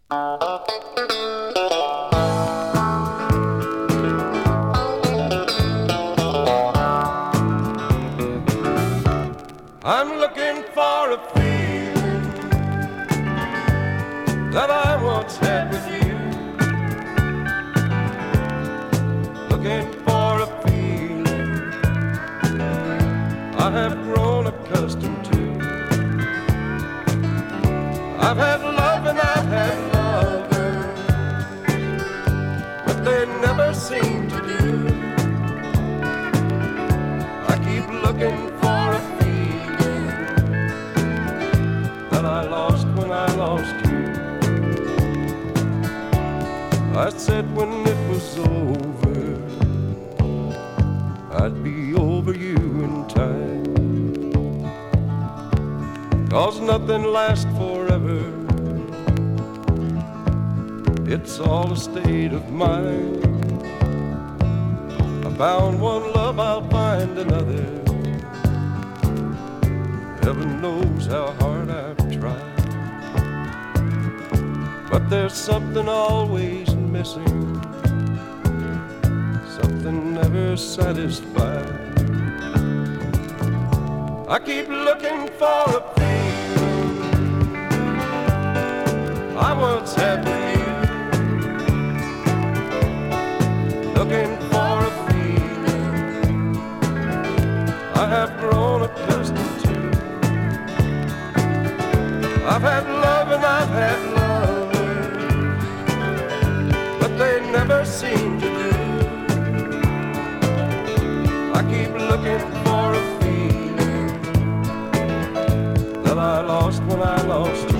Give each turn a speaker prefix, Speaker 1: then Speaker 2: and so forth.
Speaker 1: I'm looking for a feeling that I once had with you. Looking for a feeling I have grown accustomed to. I've had love and I've had lovers, but they never seem to do. I keep looking for a feeling that I lost when I lost you. I said when it was over, I'd be over you in time. 'Cause nothing lasts forever, it's all a state of mind. I found one love, I'll find another. Heaven knows how hard I've tried, but there's something always missing, something never satisfied. I keep looking for a feeling I once had with you. Looking for a feeling I have grown accustomed to. I've had love and I've had lovers, but they never seem to do. I keep looking for a feeling that I lost when I lost you.